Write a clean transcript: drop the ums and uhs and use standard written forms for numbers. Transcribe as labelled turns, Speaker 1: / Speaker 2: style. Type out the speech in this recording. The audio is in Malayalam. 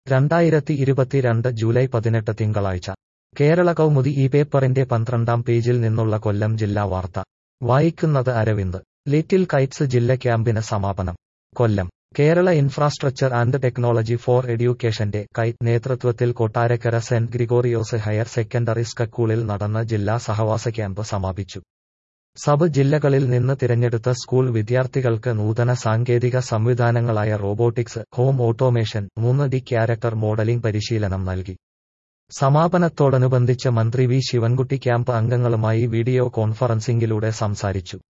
Speaker 1: 2022 ജൂലൈ 18 തിങ്കളാഴ്ച കേരള കൗമുദി ഈ പേപ്പറിന്റെ 12-ാം പേജിൽ നിന്നുള്ള കൊല്ലം ജില്ലാ വാർത്ത വായിക്കുന്നത് അരവിന്ദ്. ലിറ്റിൽ കൈറ്റ്സ് ജില്ല ക്യാമ്പിന് സമാപനം. Kollam Kerala infrastructure and technology for എഡ്യൂക്കേഷന്റെ കൈറ്റ് നേതൃത്വത്തിൽ Kottarakkara Saint Gregorios higher secondary സ്കൂളിൽ നടന്ന ജില്ലാ സഹവാസ ക്യാമ്പ് സമാപിച്ചു. സബ് ജില്ലകളിൽ നിന്ന് തിരഞ്ഞെടുത്ത സ്കൂൾ വിദ്യാർത്ഥികൾക്ക് നൂതന സാങ്കേതിക സംവിധാനങ്ങളായ robotics, home automation, 3D character modelling പരിശീലനം നൽകി. സമാപനത്തോടനുബന്ധിച്ച് മന്ത്രി വി ശിവൻകുട്ടി ക്യാമ്പ് അംഗങ്ങളുമായി വീഡിയോ കോൺഫറൻസിംഗിലൂടെ സംസാരിച്ചു.